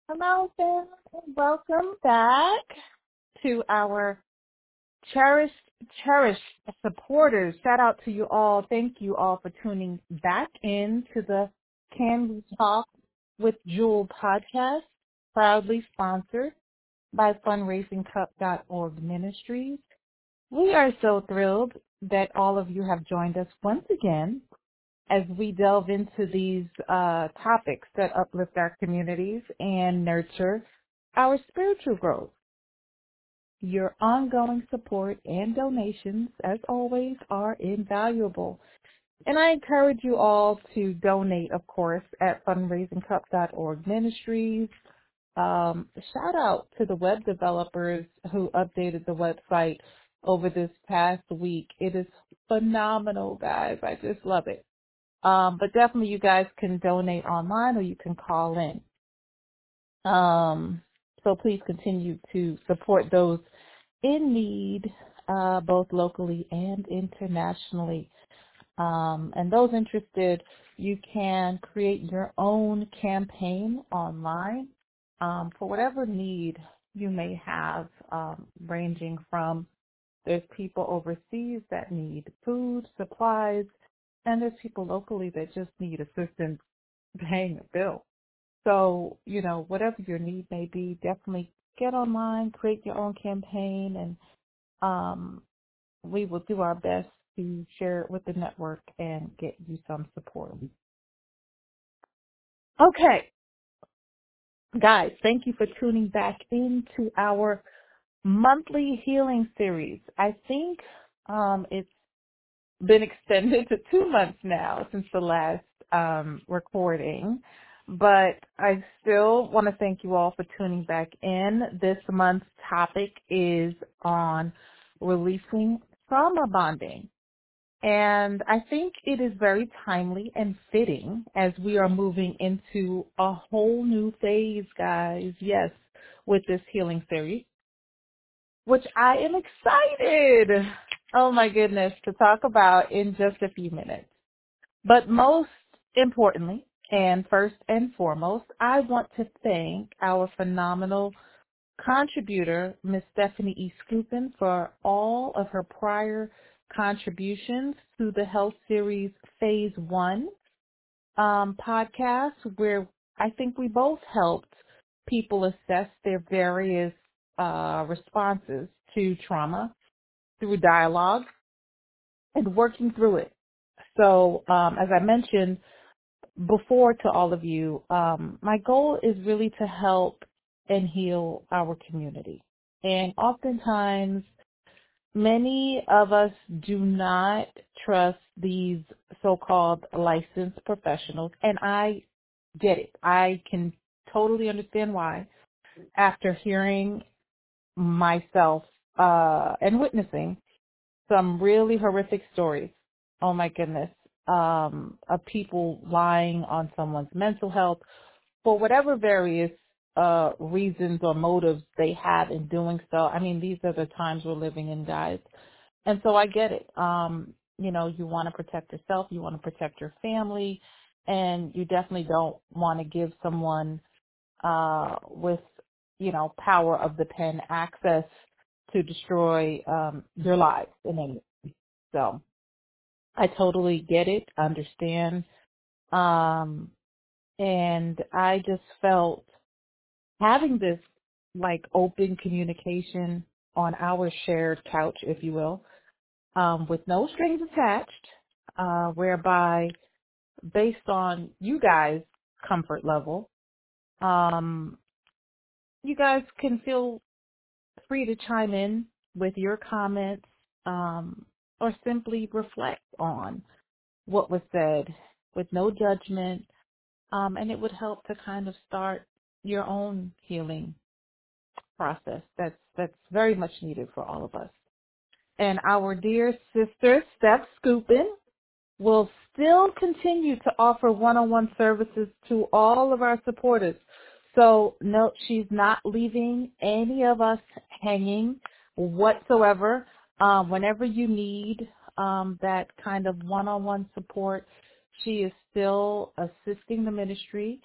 Hello, family, and welcome back to our cherished, cherished supporters. Shout out to you all. Thank you all for tuning back in to the Can We Talk with Jewel podcast, proudly sponsored by fundraisingcup.org Ministries. We are so thrilled that all of you have joined us once again as we delve into these topics that uplift our communities and nurture our spiritual growth. Your ongoing support and donations, as always, are invaluable. And I encourage you all to donate, of course, at fundraisingcup.org Ministries. Shout out to the web developers who updated the website over this past week. It is phenomenal, guys. I just love it. But definitely you guys can donate online or you can call in. So please continue to support those in need, both locally and internationally. And those interested, you can create your own campaign online for whatever need you may have, ranging from there's people overseas that need food, supplies, and there's people locally that just need assistance paying a bill. So, whatever your need may be, definitely get online, create your own campaign, and we will do our best to share it with the network and get you some support. Okay, guys, thank you for tuning back into our monthly healing series. I think it's been extended to 2 months now since the last recording, but I still want to thank you all for tuning back in. This month's topic is on releasing trauma bonding. And I think it is very timely and fitting as we are moving into a whole new phase, guys. Yes, with this healing series, which I am excited, oh my goodness, to talk about in just a few minutes. But most importantly, and first and foremost, I want to thank our phenomenal contributor, Miss Stephanie E. Scoopin, for all of her prior contributions to the Health Series Phase 1 podcast, where I think we both helped people assess their various responses to trauma through dialogue and working through it. So, as I mentioned before to all of you, my goal is really to help and heal our community. And oftentimes, many of us do not trust these so-called licensed professionals, and I get it. I can totally understand why after hearing myself and witnessing some really horrific stories. Oh my goodness. Of people lying on someone's mental health for whatever various reasons or motives they have in doing so. I mean, these are the times we're living in, guys. And so I get it. You want to protect yourself, you want to protect your family, and you definitely don't want to give someone with, power of the pen access to destroy their lives in any way. So I totally get it, understand. And I just felt having this like open communication on our shared couch, if you will, with no strings attached, whereby based on you guys' comfort level, you guys can feel free to chime in with your comments, or simply reflect on what was said with no judgment, and it would help to kind of start your own healing process that's very much needed for all of us. And our dear sister, Steph Scoopin, will still continue to offer one-on-one services to all of our supporters. So no, she's not leaving any of us hanging whatsoever. Whenever you need that kind of one-on-one support, she is still assisting the ministry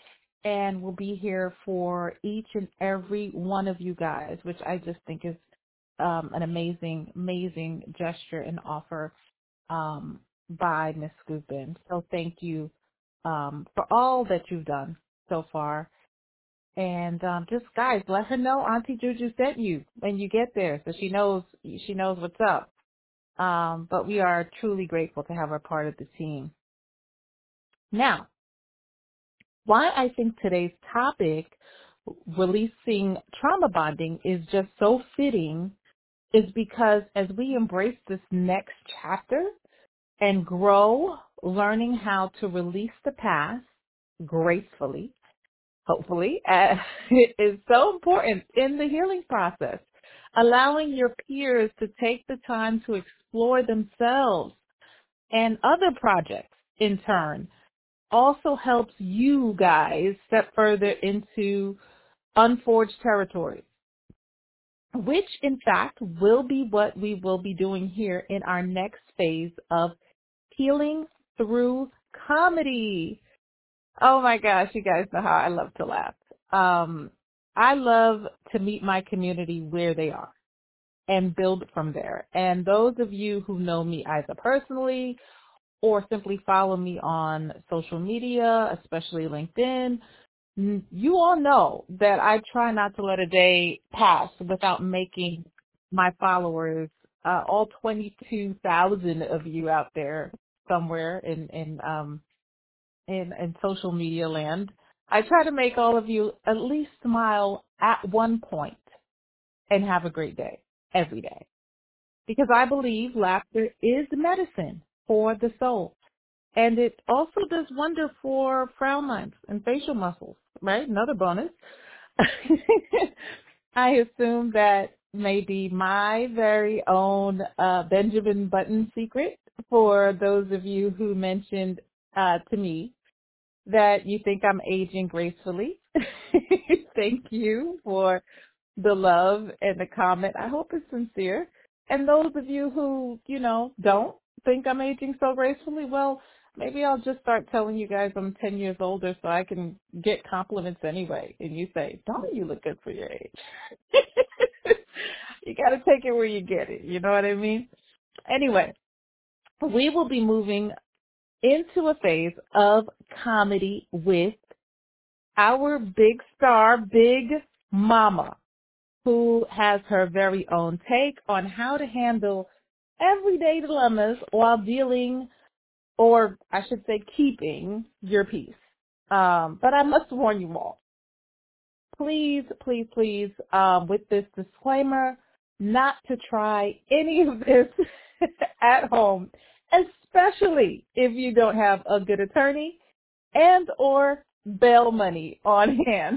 and will be here for each and every one of you guys, which I just think is an amazing, amazing gesture and offer by Miss Scoopin. So thank you for all that you've done so far. And just guys, let her know Auntie Juju sent you when you get there, so she knows what's up. But we are truly grateful to have her part of the team. Now, why I think today's topic, releasing trauma bonding, is just so fitting is because as we embrace this next chapter and grow, learning how to release the past gracefully, hopefully, it is so important in the healing process. Allowing your peers to take the time to explore themselves and other projects in turn also helps you guys step further into unforged territory, which in fact will be what we will be doing here in our next phase of healing through comedy. Oh my gosh, you guys know how I love to laugh. I love to meet my community where they are and build from there. And those of you who know me either personally or simply follow me on social media, especially LinkedIn, you all know that I try not to let a day pass without making my followers, all 22,000 of you out there somewhere in social media land. I try to make all of you at least smile at one point and have a great day every day, because I believe laughter is medicine for the soul. And it also does wonder for frown lines and facial muscles, right? Another bonus. I assume that may be my very own Benjamin Button secret for those of you who mentioned to me that you think I'm aging gracefully. Thank you for the love and the comment. I hope it's sincere. And those of you who, don't think I'm aging so gracefully, well, maybe I'll just start telling you guys I'm 10 years older so I can get compliments anyway. And you say, don't you look good for your age? You got to take it where you get it. You know what I mean? Anyway, we will be moving into a phase of comedy with our big star, Big Mama, who has her very own take on how to handle everyday dilemmas while dealing, or I should say keeping, your peace. But I must warn you all, please, please, please, with this disclaimer, not to try any of this at home, especially if you don't have a good attorney and or bail money on hand.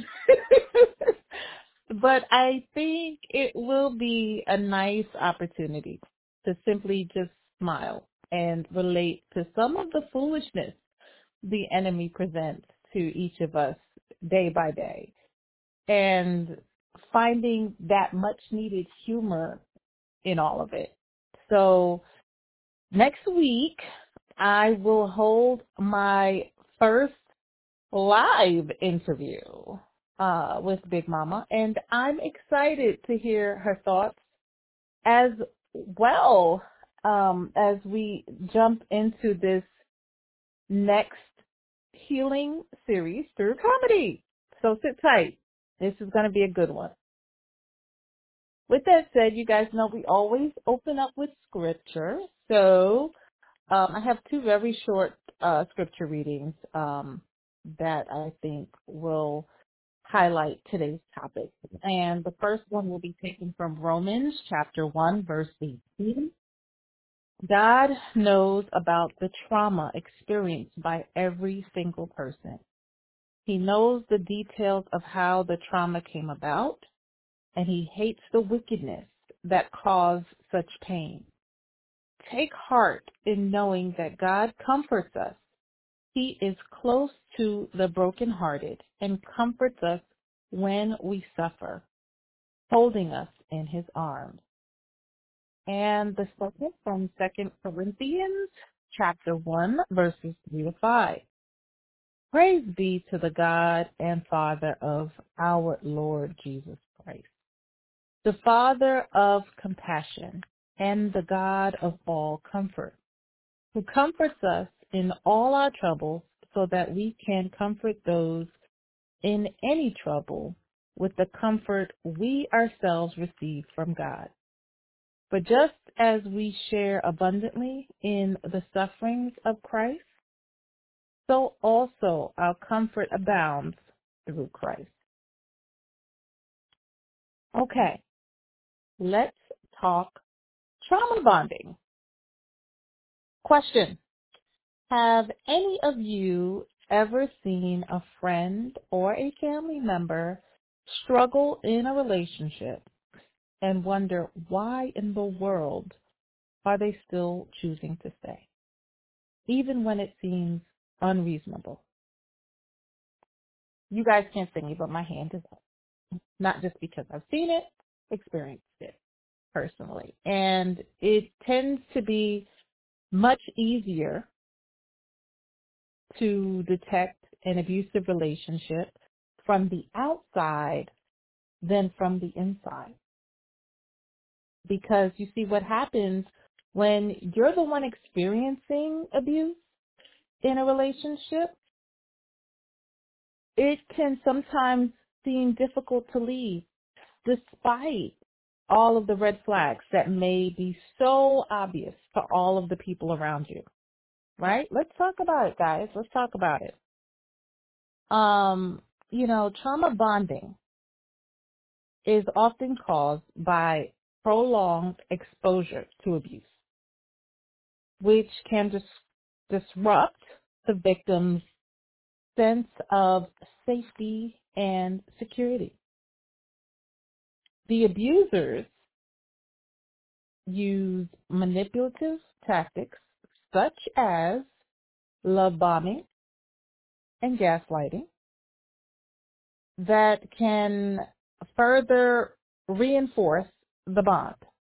But I think it will be a nice opportunity to simply just smile and relate to some of the foolishness the enemy presents to each of us day by day, and finding that much needed humor in all of it. So next week, I will hold my first live interview with Big Mama, and I'm excited to hear her thoughts as well, as we jump into this next healing series through comedy. So sit tight. This is going to be a good one. With that said, you guys know we always open up with scripture. So I have two very short scripture readings that I think will highlight today's topic. And the first one will be taken from Romans chapter 1, verse 18. God knows about the trauma experienced by every single person. He knows the details of how the trauma came about, and he hates the wickedness that caused such pain. Take heart in knowing that God comforts us. He is close to the brokenhearted and comforts us when we suffer, holding us in his arms. And the second from 2 Corinthians chapter 1, verses 3 to 5. Praise be to the God and Father of our Lord Jesus Christ, the Father of compassion and the God of all comfort, who comforts us in all our troubles so that we can comfort those in any trouble with the comfort we ourselves receive from God. For just as we share abundantly in the sufferings of Christ, so also our comfort abounds through Christ. Okay, let's talk trauma bonding. Question: have any of you ever seen a friend or a family member struggle in a relationship and wonder why in the world are they still choosing to stay, even when it seems unreasonable? You guys can't see me, but my hand is up. Not just because I've seen it, experienced it personally. And it tends to be much easier to detect an abusive relationship from the outside than from the inside. Because you see what happens when you're the one experiencing abuse in a relationship, it can sometimes seem difficult to leave despite all of the red flags that may be so obvious to all of the people around you, right? Let's talk about it, guys. Let's talk about it. Trauma bonding is often caused by prolonged exposure to abuse, which can disrupt the victim's sense of safety and security. The abusers use manipulative tactics such as love bombing and gaslighting that can further reinforce the bond.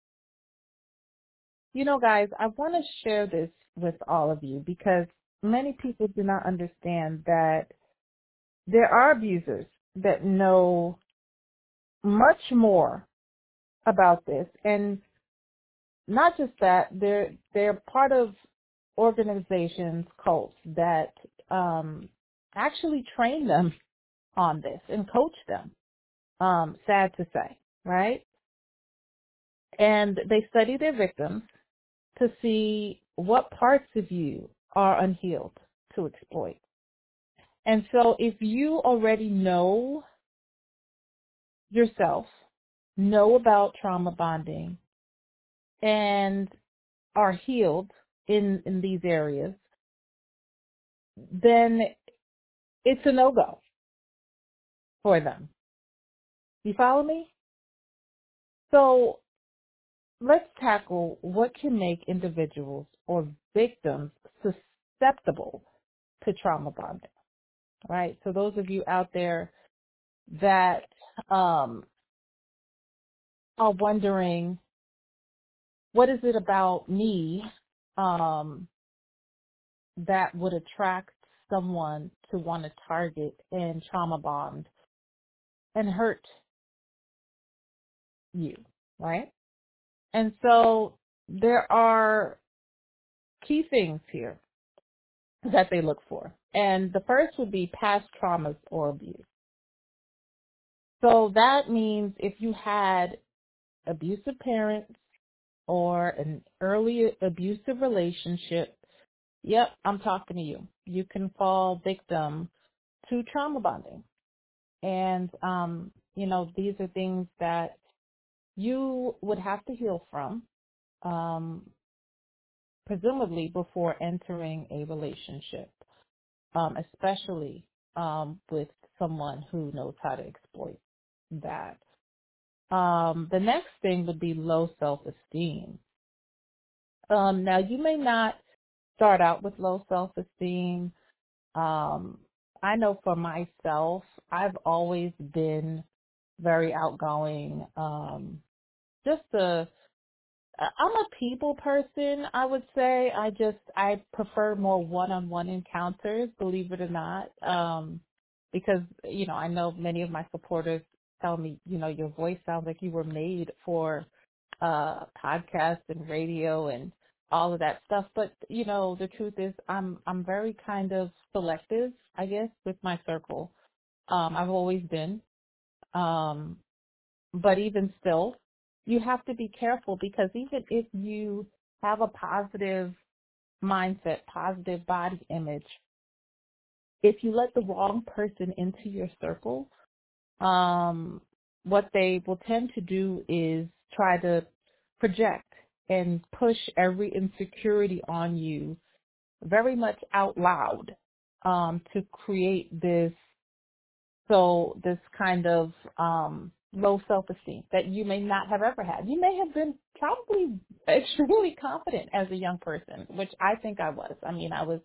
Guys, I want to share this with all of you because many people do not understand that there are abusers that know much more about this. And not just that, they're part of organizations, cults that actually train them on this and coach them. Sad to say, right? And they study their victims to see what parts of you are unhealed to exploit. And so if you already know yourself, know about trauma bonding, and are healed in these areas, then it's a no-go for them. You follow me? So let's tackle what can make individuals or victims susceptible to trauma bonding, right? So those of you out there that are wondering, what is it about me that would attract someone to want to target and trauma bond and hurt you, right? And so there are key things here that they look for. And the first would be past traumas or abuse. So that means if you had abusive parents or an early abusive relationship, yep, I'm talking to you. You can fall victim to trauma bonding. And, these are things that you would have to heal from, presumably before entering a relationship, especially with someone who knows how to exploit that. The next thing would be low self-esteem. Now, you may not start out with low self-esteem. I know for myself, I've always been very outgoing, just I'm a people person, I would say. I prefer more one-on-one encounters, believe it or not. Because, I know many of my supporters tell me, your voice sounds like you were made for podcasts and radio and all of that stuff. But, the truth is I'm very kind of selective, I guess, with my circle. I've always been. Um, but even still, you have to be careful because even if you have a positive mindset, positive body image, if you let the wrong person into your circle, what they will tend to do is try to project and push every insecurity on you very much out loud, to create this kind of low self-esteem that you may not have ever had. You may have been probably extremely confident as a young person, which I think I was. I mean, I was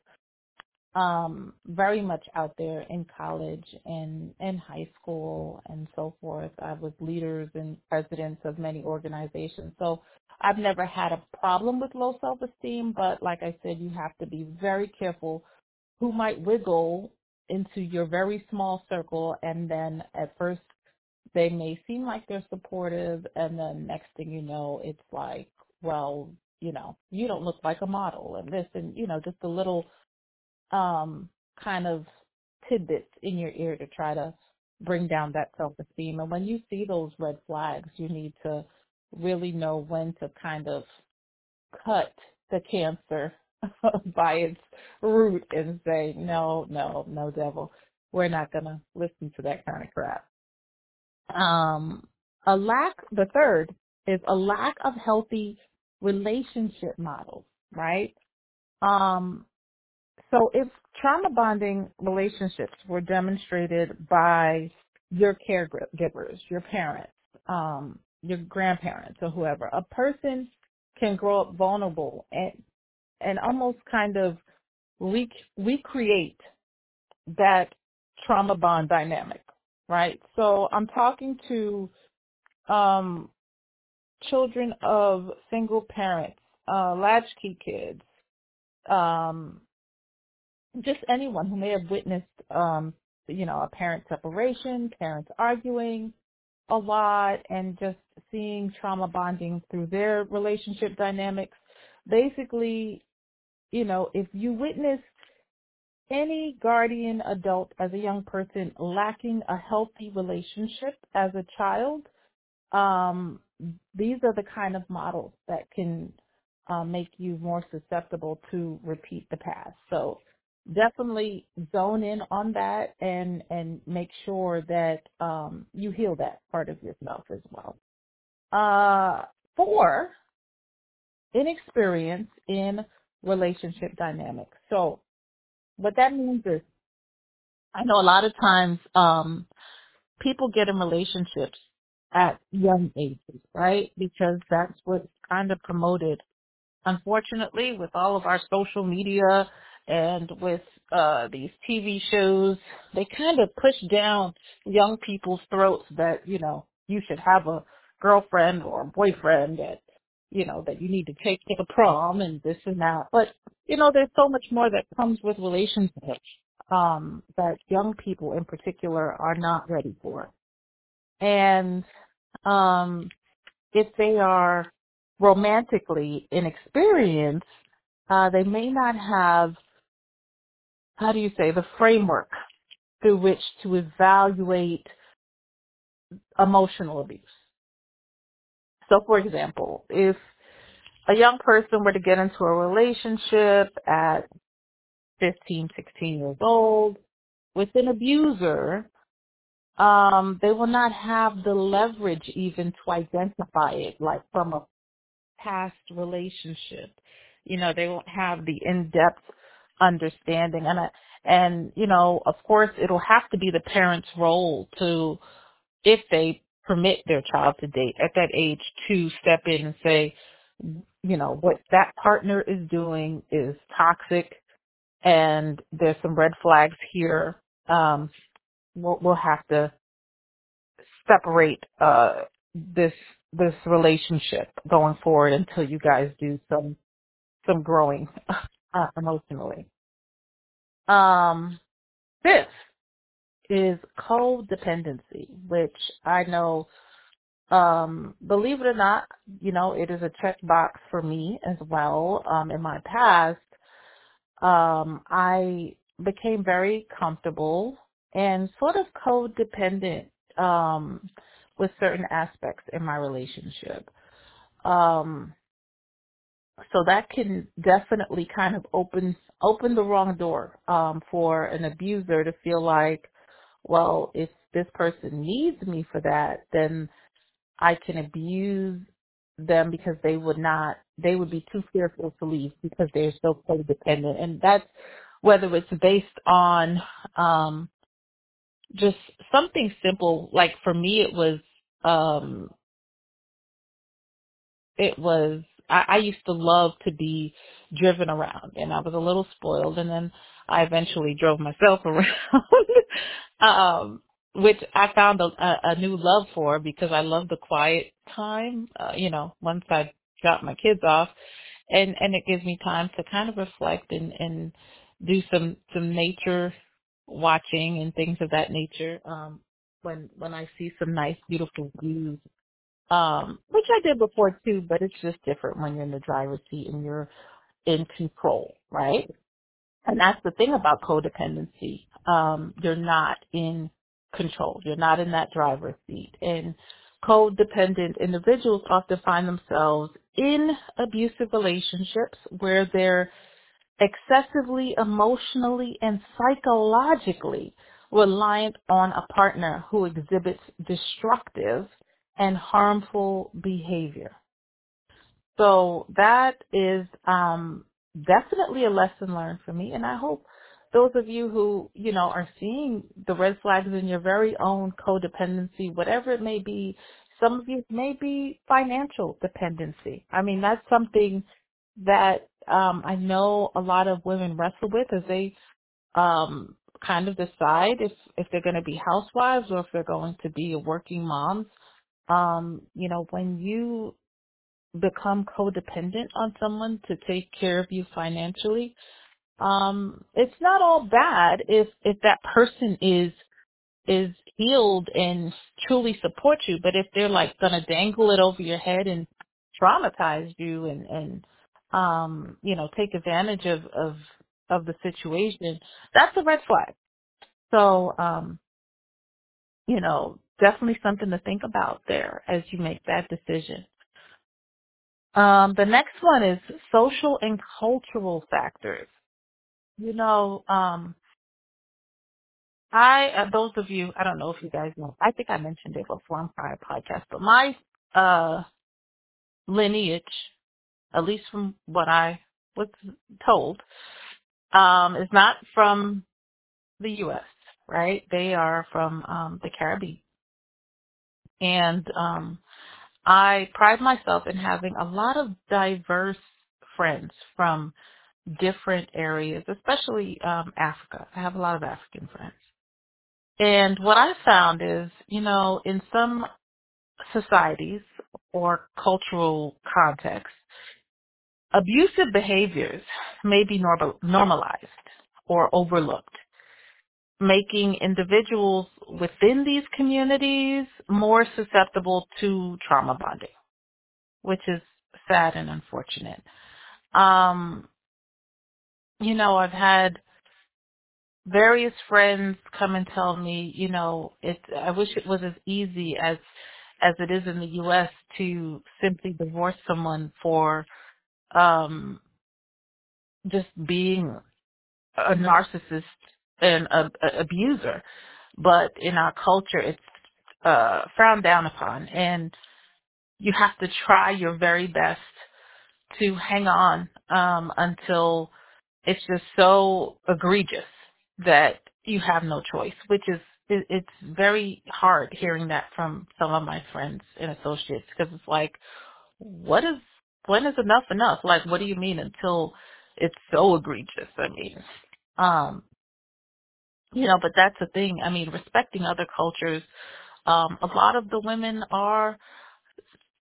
very much out there in college and in high school and so forth. I was leaders and presidents of many organizations. So I've never had a problem with low self-esteem, but like I said, you have to be very careful who might wiggle into your very small circle, and then at first they may seem like they're supportive, and then next thing you know, it's like, well, you don't look like a model, and this, and just a little kind of tidbits in your ear to try to bring down that self-esteem. And when you see those red flags, you need to really know when to kind of cut the cancer by its root and say, no, no, no, devil, we're not going to listen to that kind of crap. The third is a lack of healthy relationship models, right? So if trauma bonding relationships were demonstrated by your caregivers, your parents, your grandparents, or whoever, a person can grow up vulnerable and almost kind of recreate that trauma bond dynamic, right? So I'm talking to um, children of single parents, latchkey kids, um, just anyone who may have witnessed, a parent separation, parents arguing a lot, and just seeing trauma bonding through their relationship dynamics. Basically, if you witness any guardian adult as a young person lacking a healthy relationship as a child, um, these are the kind of models that can make you more susceptible to repeat the past. So definitely zone in on that and make sure that you heal that part of yourself as well. 4, inexperience in relationship dynamics. So what that means is, I know a lot of times people get in relationships at young ages, right? Because that's what's kind of promoted. Unfortunately, with all of our social media and with these TV shows, they kind of push down young people's throats that, you should have a girlfriend or a boyfriend that you need to take to the prom and this and that. But, there's so much more that comes with relationships that young people in particular are not ready for. And um, if they are romantically inexperienced, they may not have, how do you say, the framework through which to evaluate emotional abuse. So, for example, if a young person were to get into a relationship at 15, 16 years old with an abuser, they will not have the leverage even to identify it, like from a past relationship. They won't have the in-depth understanding. And of course, it'll have to be the parent's role to, if they permit their child to date at that age, to step in and say, what that partner is doing is toxic and there's some red flags here. We'll have to separate this this relationship going forward until you guys do some growing emotionally. Um, Fifth is codependency, which I know, believe it or not, it is a checkbox for me as well. In my past, I became very comfortable and sort of codependent, um, with certain aspects in my relationship. Um, so that can definitely kind of open the wrong door, for an abuser to feel like, well, if this person needs me for that, then I can abuse them because they would be too fearful to leave because they're so codependent. And that's whether it's based on, just something simple. Like for me, um, I used to love to be driven around, and I was a little spoiled, and then I eventually drove myself around. Which I found a new love for, because I love the quiet time, once I drop my kids off, and it gives me time to kind of reflect and do some nature watching and things of that nature, when I see some nice, beautiful views, which I did before too, but it's just different when you're in the driver's seat and you're in control, right? And that's the thing about codependency. You're not in control. You're not in that driver's seat. And codependent individuals often find themselves in abusive relationships where they're excessively emotionally and psychologically reliant on a partner who exhibits destructive and harmful behavior. So that is, definitely a lesson learned for me. And I hope those of you who, are seeing the red flags in your very own codependency, whatever it may be, some of you may be financial dependency. I mean, that's something that, I know a lot of women wrestle with as they, kind of decide if they're going to be housewives or if they're going to be working moms. When you become codependent on someone to take care of you financially, it's not all bad if that person is healed and truly supports you. But if they're like gonna dangle it over your head and traumatize you and take advantage of the situation, that's a red flag. So, definitely something to think about there as you make that decision. The next one is social and cultural factors. You know, those of you, I don't know if you guys know, I think I mentioned it before on prior podcast, but my, uh, lineage, at least from what I was told, is not from the U.S., right? They are from, the Caribbean. And, I pride myself in having a lot of diverse friends from different areas, especially, Africa. I have a lot of African friends. And what I found is, in some societies or cultural contexts, abusive behaviors may be normalized or overlooked, making individuals within these communities more susceptible to trauma bonding, which is sad and unfortunate. Um, I've had various friends come and tell me, I wish it was as easy as it is in the US to simply divorce someone for um just being a narcissist and a abuser. But in our culture it's frowned down upon, and you have to try your very best to hang on until it's just so egregious that you have no choice, which is it's very hard hearing that from some of my friends and associates, because it's like, what is when is enough enough? Like, what do you mean until it's so egregious? I mean, um, but that's the thing. I mean, respecting other cultures. A lot of the women are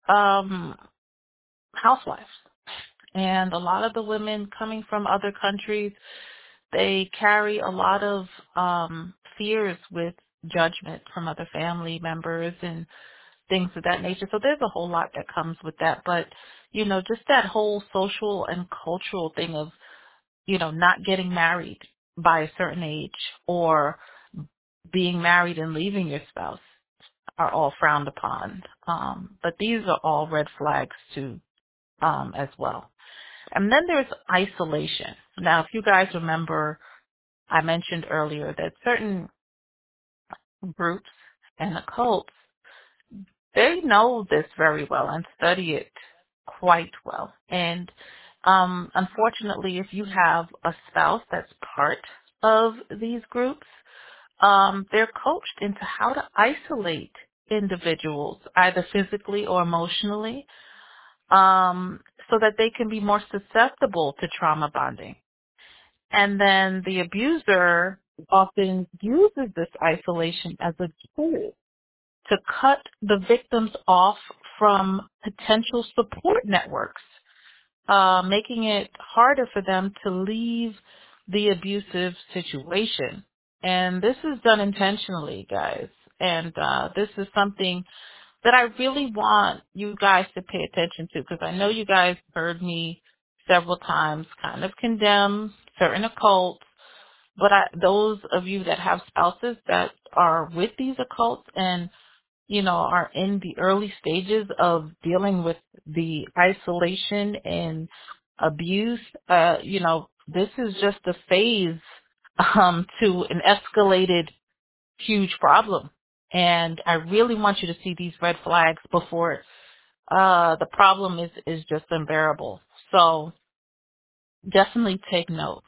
um, housewives. And a lot of the women coming from other countries, they carry a lot of fears with judgment from other family members and things of that nature. So there's a whole lot that comes with that. But, just that whole social and cultural thing of, not getting married by a certain age or being married and leaving your spouse are all frowned upon. But these are all red flags too, as well. And then there's isolation. Now, if you guys remember, I mentioned earlier that certain groups and occults, they know this very well and study it quite well. And unfortunately, if you have a spouse that's part of these groups, they're coached into how to isolate individuals, either physically or emotionally, so that they can be more susceptible to trauma bonding. And then the abuser often uses this isolation as a tool to cut the victims off from potential support networks, making it harder for them to leave the abusive situation. And this is done intentionally, guys. And this is something that I really want you guys to pay attention to, because I know you guys heard me several times kind of condemn certain occults, but those of you that have spouses that are with these occults and are in the early stages of dealing with the isolation and abuse, this is just a phase to an escalated huge problem. And I really want you to see these red flags before the problem is just unbearable. So definitely take note.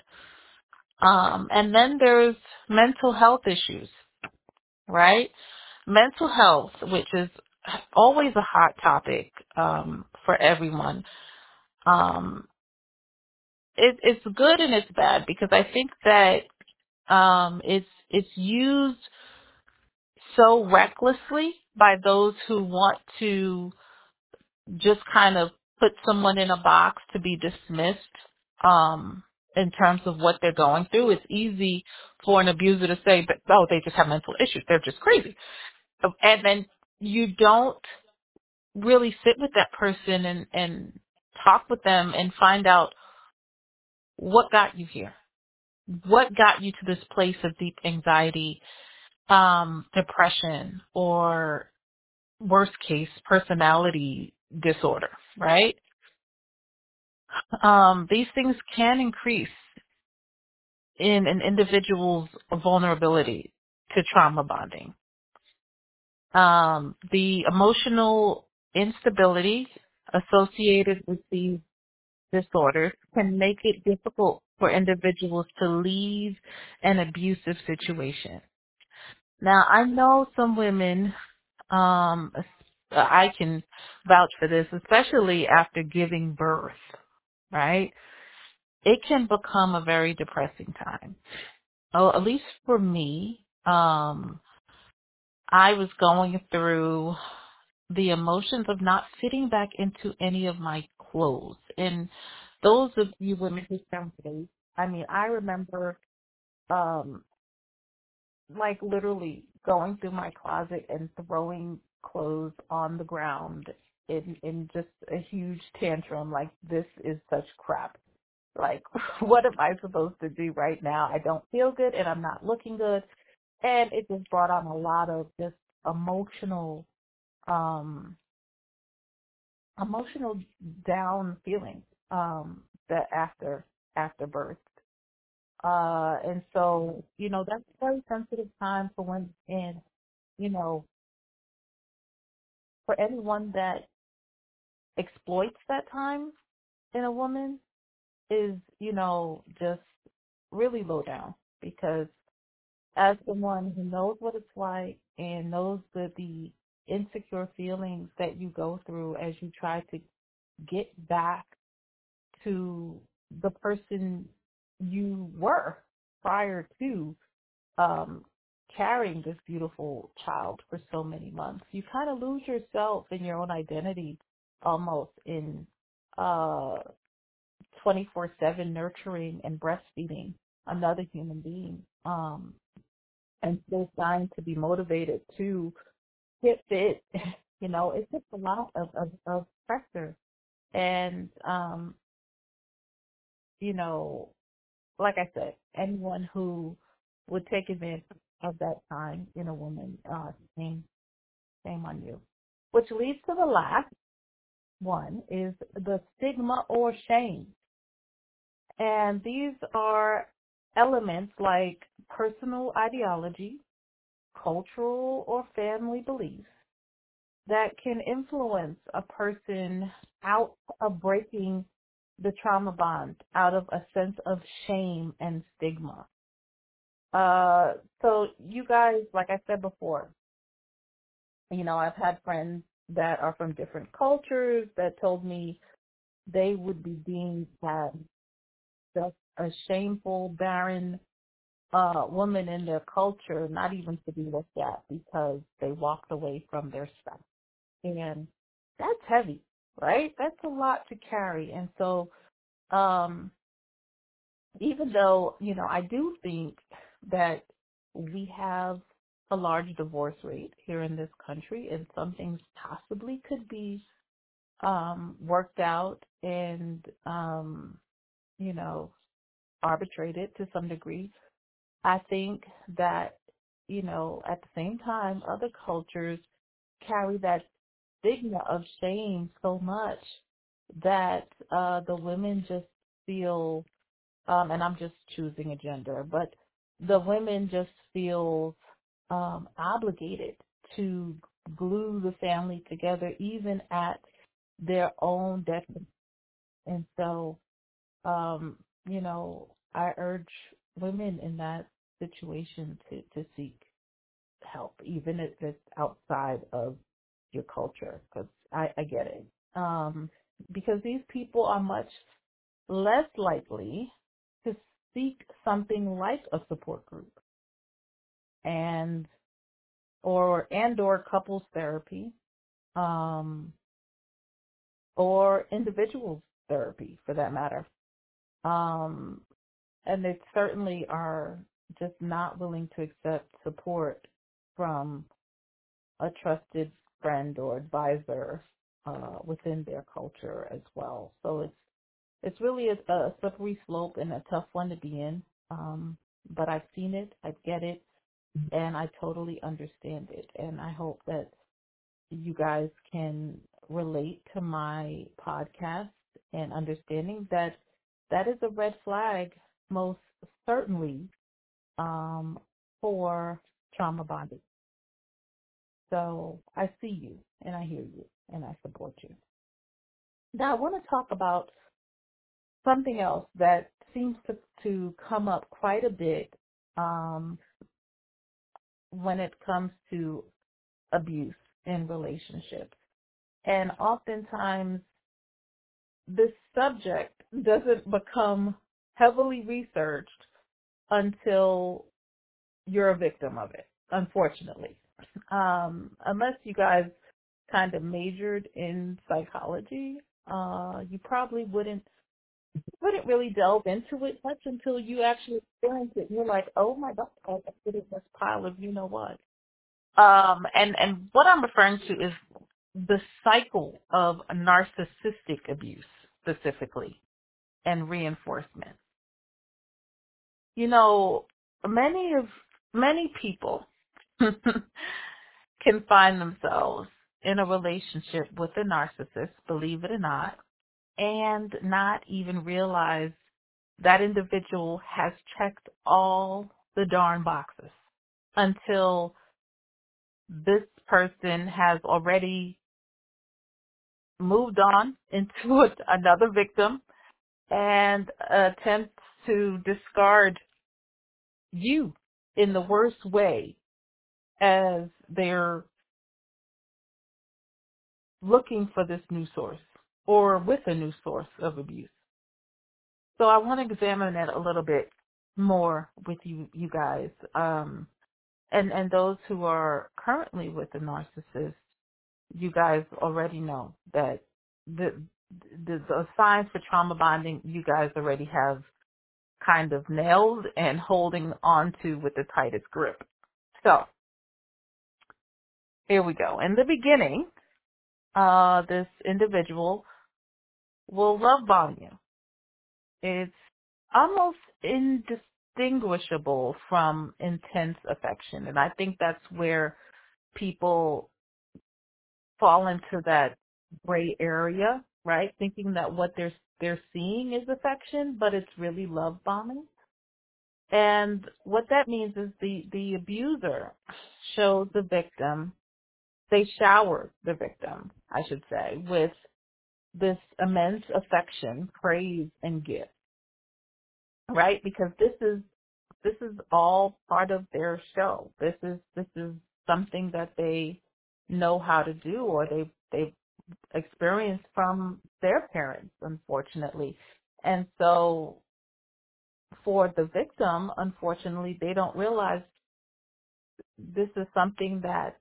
And then there's mental health issues, right? Mental health, which is always a hot topic for everyone. Um, it's good and it's bad, because I think that it's used so recklessly by those who want to just kind of put someone in a box to be dismissed in terms of what they're going through. It's easy for an abuser to say, but oh, they just have mental issues. They're just crazy. And then you don't really sit with that person and talk with them and find out what got you here. What got you to this place of deep anxiety, depression, or worst case, personality disorder, right? These things can increase in an individual's vulnerability to trauma bonding. The emotional instability associated with these disorders can make it difficult for individuals to leave an abusive situation. Now, I know some women, I can vouch for this, especially after giving birth, right? It can become a very depressing time. Oh, at least for me, I was going through the emotions of not fitting back into any of my clothes. And those of you women who sound today, I mean, I remember, um, like literally going through my closet and throwing clothes on the ground in just a huge tantrum. Like, this is such crap. Like, what am I supposed to do right now? I don't feel good and I'm not looking good. And it just brought on a lot of just emotional, um, emotional down feelings, that after birth. And so, that's a very sensitive time for women. And, you know, for anyone that exploits that time in a woman is, just really low down, because as someone who knows what it's like and knows the insecure feelings that you go through as you try to get back to the person you were prior to um, carrying this beautiful child for so many months. You kind of lose yourself in your own identity almost in uh 24/7 nurturing and breastfeeding another human being, and still trying to be motivated to get fit. It's just a lot of pressure. And, you know, like I said, anyone who would take advantage of that time in a woman, shame on you. Which leads to the last one is the stigma or shame. And these are elements like personal ideology, cultural or family beliefs that can influence a person out of breaking the trauma bond out of a sense of shame and stigma. So you guys, like I said before, I've had friends that are from different cultures that told me they would be deemed as just a shameful, barren woman in their culture, not even to be looked at because they walked away from their spouse. And that's heavy, right? That's a lot to carry. And so, um, even though, I do think that we have a large divorce rate here in this country, and some things possibly could be worked out and, you know, arbitrated to some degree. I think that, at the same time, other cultures carry that stigma of shame so much that the women just feel, and I'm just choosing a gender, but the women just feel obligated to glue the family together, even at their own detriment. And so, um, I urge women in that situation to seek help, even if it's outside of your culture, because I get it. Because these people are much less likely to seek something like a support group and or couples therapy, um, or individual therapy for that matter. Um, and they certainly are just not willing to accept support from a trusted friend or advisor within their culture as well. So it's really a slippery slope and a tough one to be in. But I've seen it, I get it, and I totally understand it. And I hope that you guys can relate to my podcast and understanding that that is a red flag, most certainly, um, for trauma bonding. So I see you and I hear you and I support you. Now I want to talk about something else that seems to come up quite a bit um, when it comes to abuse in relationships. And oftentimes this subject doesn't become heavily researched until you're a victim of it, unfortunately. Unless you guys kind of majored in psychology, you probably wouldn't really delve into it much until you actually experience it. You're like, oh my God, I put in this pile of you know what. And what I'm referring to is the cycle of narcissistic abuse specifically and reinforcement. You know, many people can find themselves in a relationship with a narcissist, believe it or not, and not even realize that individual has checked all the darn boxes until this person has already moved on into another victim and attempts to discard you in the worst way as they're looking for this new source or with a new source of abuse. So I want to examine that a little bit more with you guys. And those who are currently with a narcissist, you guys already know that the the signs for trauma bonding you guys already have kind of nailed and holding on to with the tightest grip. So here we go. In the beginning, this individual will love bomb you. It's almost indistinguishable from intense affection. And I think that's where people fall into that gray area, right? Thinking that what they're seeing is affection, but it's really love bombing. And what that means is the abuser shows the victim, they shower the victim, I should say, with this immense affection, praise, and gift, right? Because this is all part of their show. This is something that they know how to do, or they've experienced from their parents, unfortunately. And so for the victim, unfortunately, they don't realize this is something that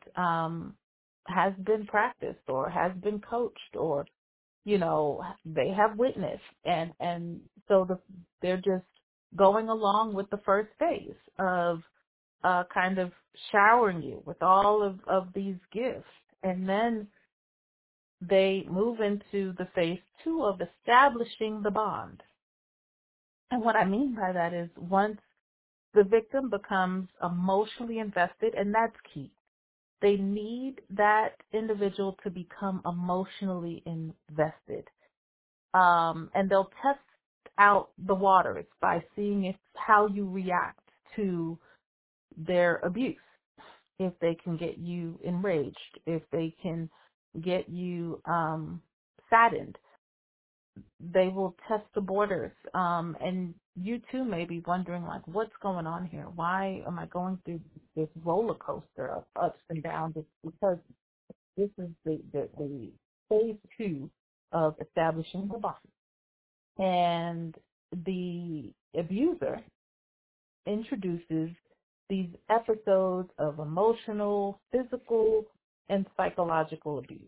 has been practiced or has been coached, or they have witnessed, and so they're just going along with the first phase of kind of showering you with all of these gifts, and then they move into the phase two of establishing the bond. And what I mean by that is, once the victim becomes emotionally invested, and that's key. They need that individual to become emotionally invested. And they'll test out the waters by seeing how you react to their abuse. If they can get you enraged, if they can get you saddened, they will test the borders. And you too may be wondering, like, what's going on here? Why am I going through this roller coaster of ups and downs? It's because this is the phase two of establishing the bond. And the abuser introduces these episodes of emotional, physical, and psychological abuse.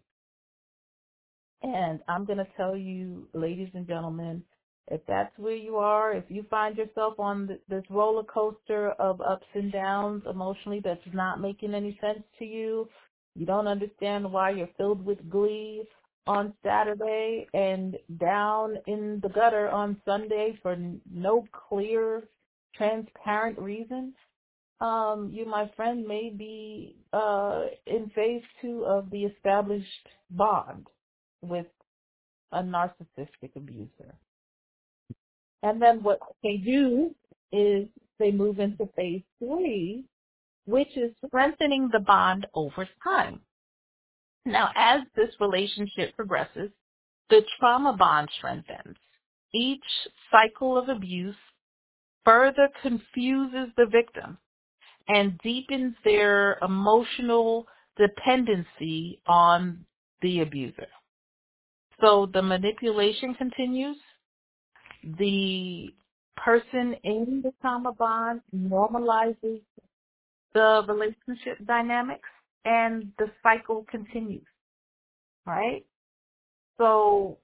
And I'm going to tell you, ladies and gentlemen, if that's where you are, if you find yourself on this roller coaster of ups and downs emotionally that's not making any sense to you, you don't understand why you're filled with glee on Saturday and down in the gutter on Sunday for no clear, transparent reason, you, my friend, may be in phase two of the established bond with a narcissistic abuser. And then what they do is they move into phase three, which is strengthening the bond over time. Now, as this relationship progresses, the trauma bond strengthens. Each cycle of abuse further confuses the victim and deepens their emotional dependency on the abuser. So the manipulation continues. The person in the trauma bond normalizes the relationship dynamics, and the cycle continues, right? So,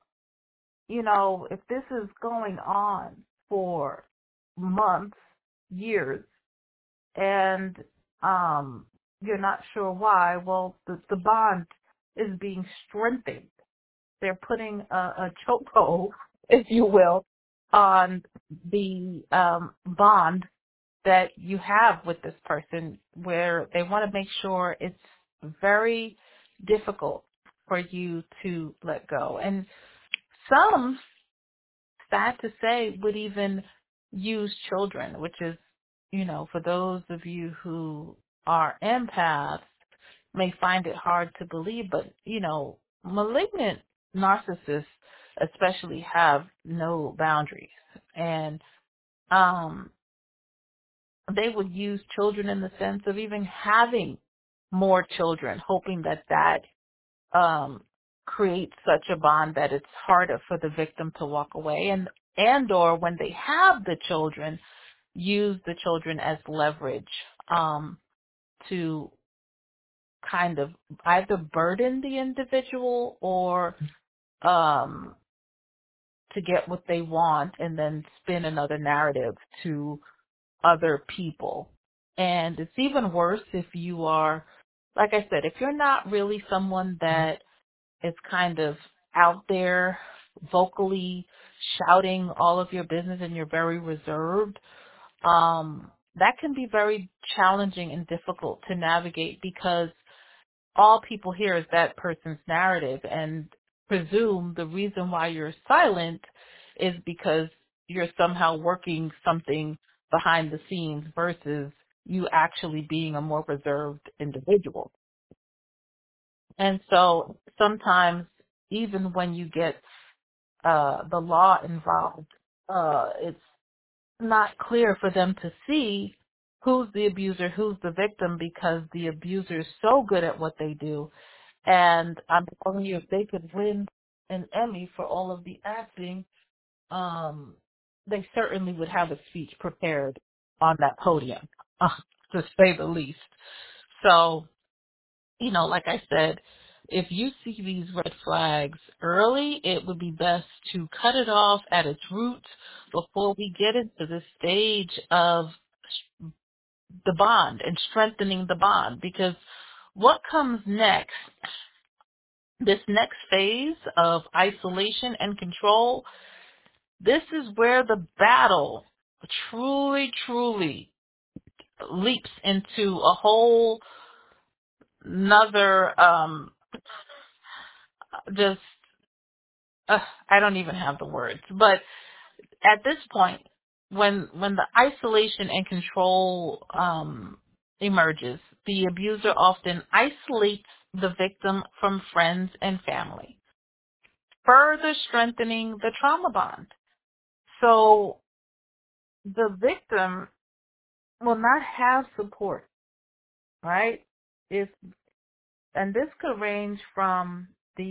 if this is going on for months, years, and you're not sure why, well, the bond is being strengthened. They're putting a chokehold, if you will, on the bond that you have with this person, where they want to make sure it's very difficult for you to let go. And some, sad to say, would even use children, which is, for those of you who are empaths, may find it hard to believe, but, malignant narcissists especially have no boundaries. And they would use children in the sense of even having more children, hoping that creates such a bond that it's harder for the victim to walk away, and or when they have the children, use the children as leverage to kind of either burden the individual or um, to get what they want and then spin another narrative to other people. And it's even worse if you are, like I said, if you're not really someone that is kind of out there vocally shouting all of your business and you're very reserved, that can be very challenging and difficult to navigate because all people hear is that person's narrative and presume the reason why you're silent is because you're somehow working something behind the scenes versus you actually being a more reserved individual. And so sometimes even when you get the law involved, it's not clear for them to see who's the abuser, who's the victim, because the abuser is so good at what they do. And I'm telling you, if they could win an Emmy for all of the acting, they certainly would have a speech prepared on that podium, uh, to say the least. So, like I said, if you see these red flags early, it would be best to cut it off at its roots before we get into the stage of the bond and strengthening the bond. Because what comes next, this next phase of isolation and control, this is where the battle truly, truly leaps into a whole another, just, I don't even have the words, but at this point, when the isolation and control emerges, the abuser often isolates the victim from friends and family, further strengthening the trauma bond. So the victim will not have support, right? If and this could range from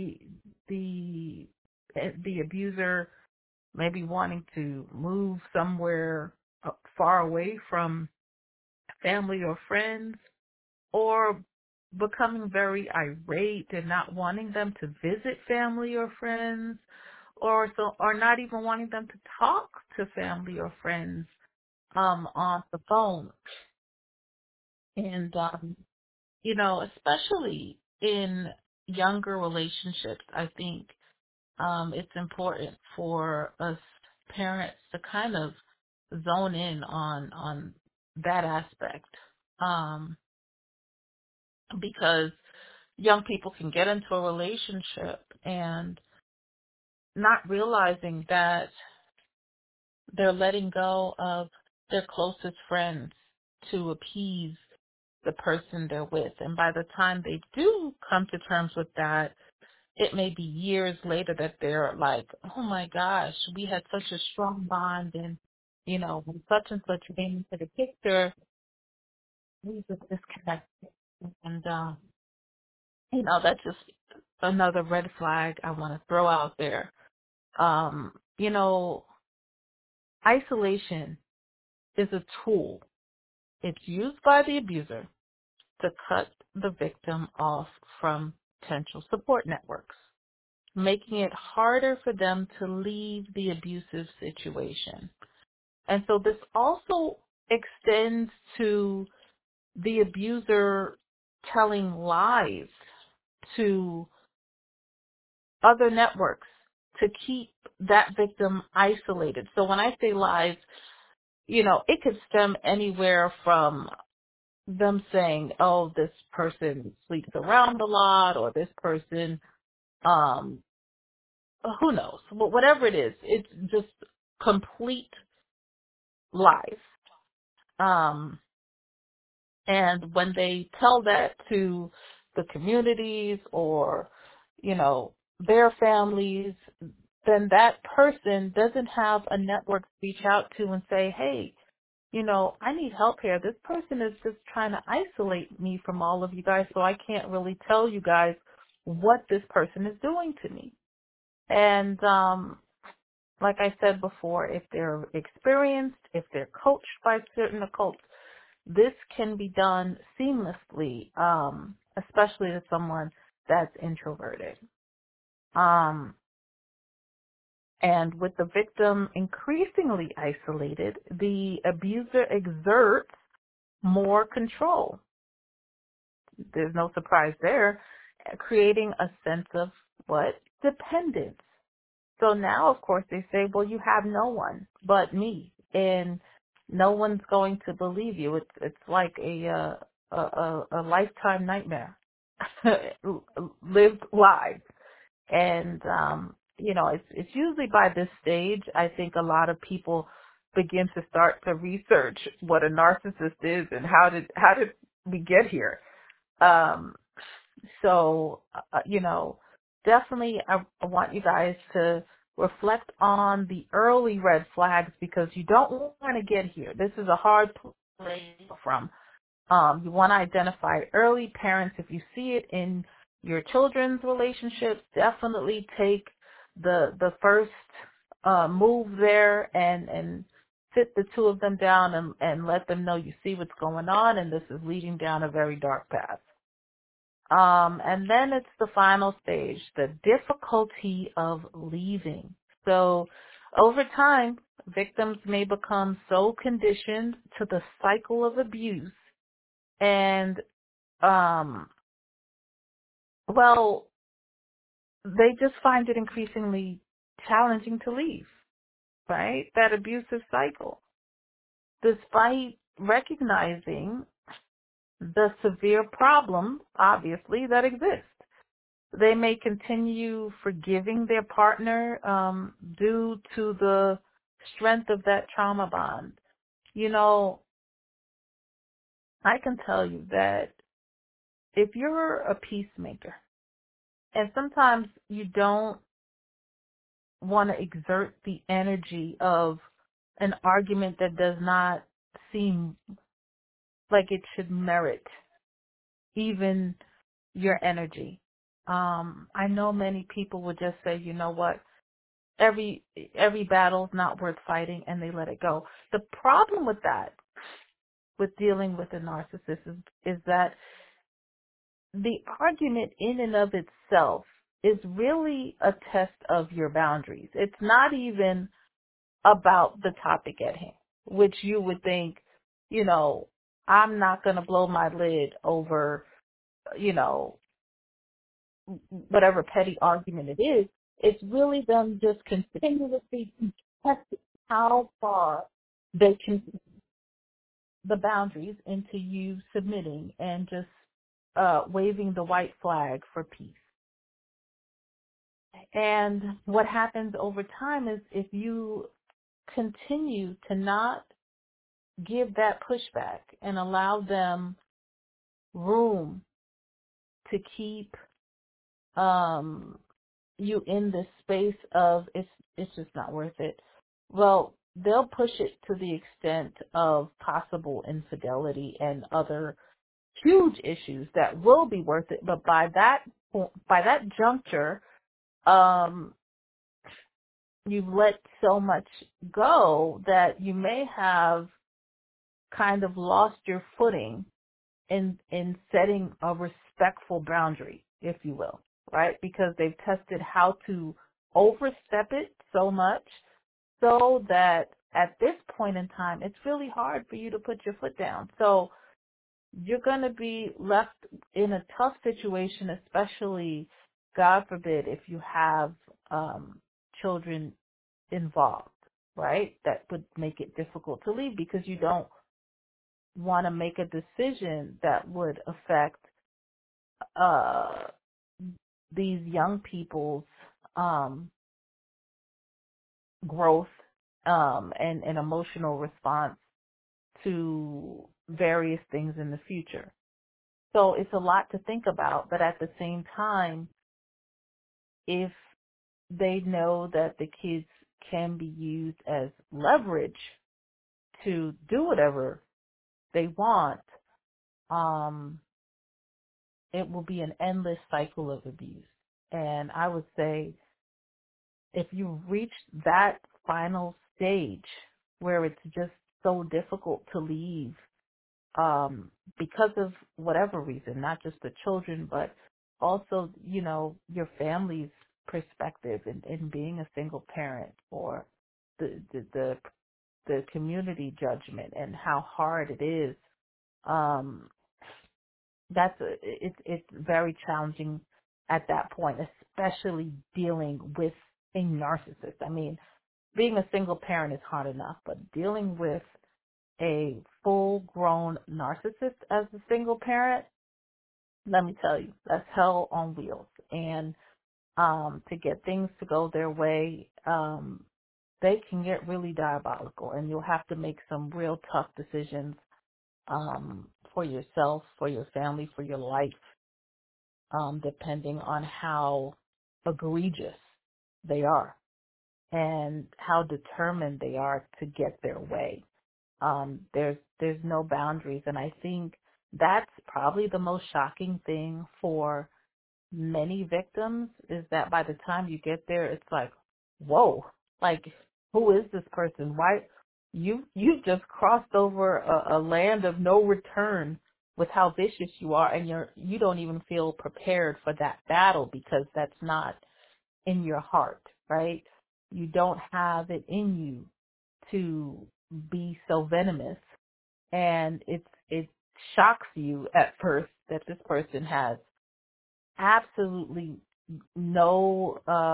the the abuser maybe wanting to move somewhere far away from family or friends, or becoming very irate and not wanting them to visit family or friends, or not even wanting them to talk to family or friends on the phone. And especially in younger relationships, I think it's important for us parents to kind of zone in on that aspect, um, because young people can get into a relationship and not realizing that they're letting go of their closest friends to appease the person they're with. And by the time they do come to terms with that, it may be years later that they're like, oh my gosh, we had such a strong bond, and when such and such came into the picture, we just disconnected. And that's just another red flag I want to throw out there. Um, you know, Isolation is a tool. It's used by the abuser to cut the victim off from potential support networks, making it harder for them to leave the abusive situation. And so this also extends to the abuser telling lies to other networks to keep that victim isolated. So when I say lies, it could stem anywhere from them saying, oh, this person sleeps around a lot, or this person, um, who knows, whatever it is, it's just complete lies. Um, and when they tell that to the communities or, their families, then that person doesn't have a network to reach out to and say, hey, I need help here. This person is just trying to isolate me from all of you guys, so I can't really tell you guys what this person is doing to me. And like I said before, if they're experienced, if they're coached by certain occults, this can be done seamlessly, especially to someone that's introverted. And with the victim increasingly isolated, the abuser exerts more control. There's no surprise there, creating a sense of what? Dependence. So now, of course, they say, well, you have no one but me, and no one's going to believe you. It's like a lifetime nightmare lived live. And it's usually by this stage, I think a lot of people begin to start to research what a narcissist is and how did we get here. Um, so, definitely I want you guys to reflect on the early red flags, because you don't want to get here. This is a hard place from. You want to identify early. Parents, if you see it in your children's relationships, definitely take the first move there and sit the two of them down and let them know you see what's going on, and this is leading down a very dark path. And then it's the final stage, the difficulty of leaving. So over time, victims may become so conditioned to the cycle of abuse and, well, they just find it increasingly challenging to leave, right? That abusive cycle, despite recognizing the severe problem, obviously, that exists. They may continue forgiving their partner due to the strength of that trauma bond. You know, I can tell you that if you're a peacemaker, and sometimes you don't want to exert the energy of an argument that does not seem like it should merit even your energy. I know many people would just say, you know what, every battle's not worth fighting, and they let it go. The problem with that, with dealing with a narcissist, is that the argument in and of itself is really a test of your boundaries. It's not even about the topic at hand, which you would think, you know, I'm not going to blow my lid over, you know, whatever petty argument it is. It's really them just continuously testing how far they can the boundaries into you submitting and just waving the white flag for peace. And what happens over time is, if you continue to not give that pushback and allow them room to keep you in this space of it's just not worth it, well, they'll push it to the extent of possible infidelity and other huge issues that will be worth it. But by that juncture, um, you've let so much go that you may have kind of lost your footing in setting a respectful boundary, if you will, right? Because they've tested how to overstep it so much so that at this point in time, it's really hard for you to put your foot down. So you're going to be left in a tough situation, especially, God forbid, if you have children involved, right? That would make it difficult to leave, because you don't want to make a decision that would affect uh, these young people's growth and emotional response to various things in the future. So it's a lot to think about, but at the same time, if they know that the kids can be used as leverage to do whatever they want, it will be an endless cycle of abuse. And I would say, if you reach that final stage where it's just so difficult to leave, because of whatever reason, not just the children, but also, your family's perspective in being a single parent, or the the the, the community judgment and how hard it is. Um, it's very challenging at that point, especially dealing with a narcissist. I mean, being a single parent is hard enough, but dealing with a full-grown narcissist as a single parent, let me tell you, that's hell on wheels. And to get things to go their way, they can get really diabolical, and you'll have to make some real tough decisions for yourself, for your family, for your life, depending on how egregious they are and how determined they are to get their way. There's no boundaries, and I think that's probably the most shocking thing for many victims, is that by the time you get there, it's like, whoa, like, who is this person? Why you just crossed over a land of no return with how vicious you are, and you don't even feel prepared for that battle because that's not in your heart, right? You don't have it in you to be so venomous, and it shocks you at first that this person has absolutely no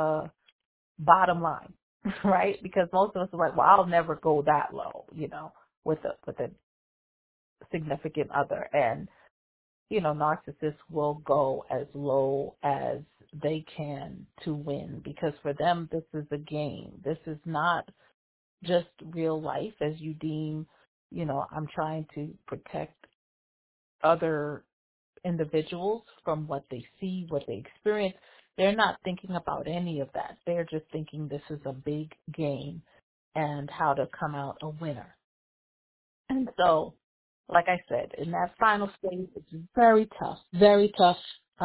bottom line, right? Because most of us are like, well, I'll never go that low, with a significant other. And narcissists will go as low as they can to win, because for them this is a game. This is not just real life as you deem, I'm trying to protect other individuals from what they see, what they experience. They're not thinking about any of that. They're just thinking this is a big game and how to come out a winner. And so, like I said, in that final stage, it's very tough, very tough.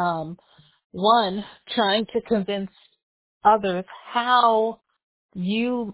One, trying to convince others how you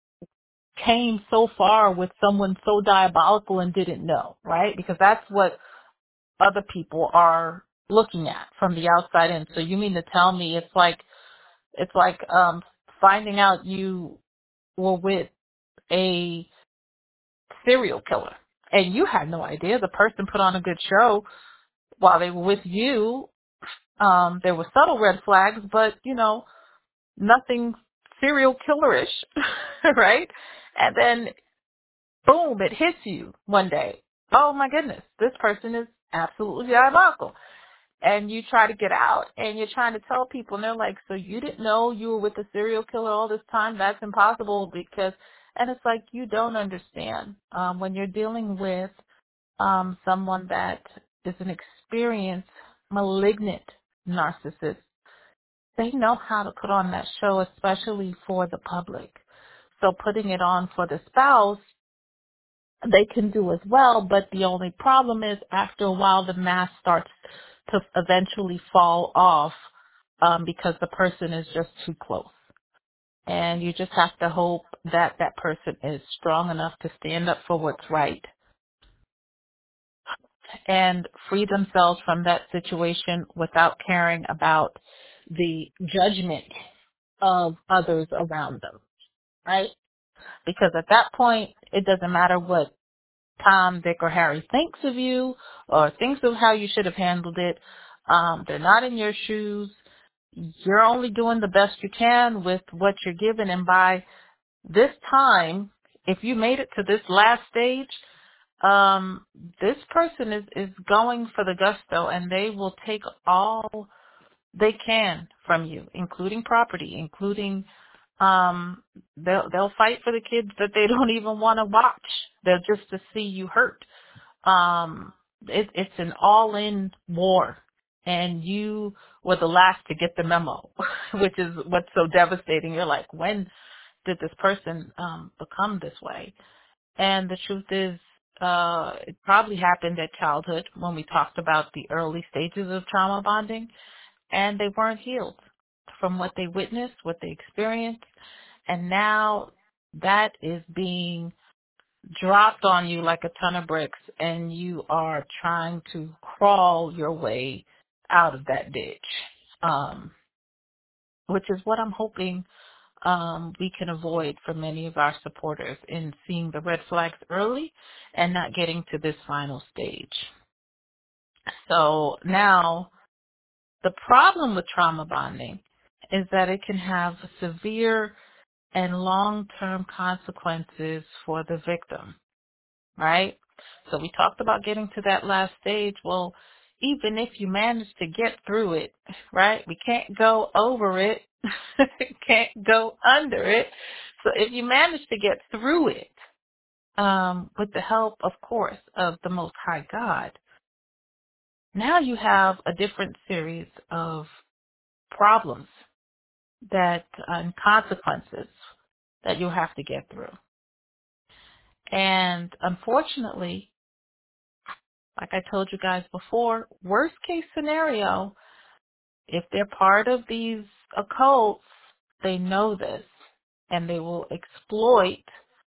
came so far with someone so diabolical and didn't know, right? Because that's what other people are looking at from the outside in. So you mean to tell me it's like finding out you were with a serial killer and you had no idea. The person put on a good show while they were with you. There were subtle red flags, but nothing serial killerish, right? And then boom, it hits you one day. Oh my goodness, this person is absolutely diabolical. And you try to get out and you're trying to tell people, and they're like, so you didn't know you were with a serial killer all this time? That's impossible. And it's like, you don't understand. When you're dealing with someone that is an experienced, malignant narcissist, they know how to put on that show, especially for the public. So putting it on for the spouse, they can do as well, but the only problem is after a while the mask starts to eventually fall off, because the person is just too close. And you just have to hope that that person is strong enough to stand up for what's right and free themselves from that situation without caring about the judgment of others around them, right? Because at that point, it doesn't matter what Tom, Dick, or Harry thinks of you or thinks of how you should have handled it. They're not in your shoes. You're only doing the best you can with what you're given. And by this time, if you made it to this last stage, this person is going for the gusto, and they will take all they can from you, including property, including they'll fight for the kids that they don't even want to watch. They're just to see you hurt. It's an all-in war, and you were the last to get the memo, which is what's so devastating. You're like, when did this person become this way? And the truth is, it probably happened at childhood when we talked about the early stages of trauma bonding, and they weren't healed from what they witnessed, what they experienced, and now that is being dropped on you like a ton of bricks, and you are trying to crawl your way out of that ditch, um, which is what I'm hoping we can avoid for many of our supporters in seeing the red flags early and not getting to this final stage. So now the problem with trauma bonding is that it can have severe and long-term consequences for the victim, right? So we talked about getting to that last stage. Well, even if you manage to get through it, right? We can't go over it, can't go under it. So if you manage to get through it, with the help, of course, of the Most High God, now you have a different series of problems that and consequences that you'll have to get through. And unfortunately, like I told you guys before, worst case scenario, if they're part of these occults, they know this and they will exploit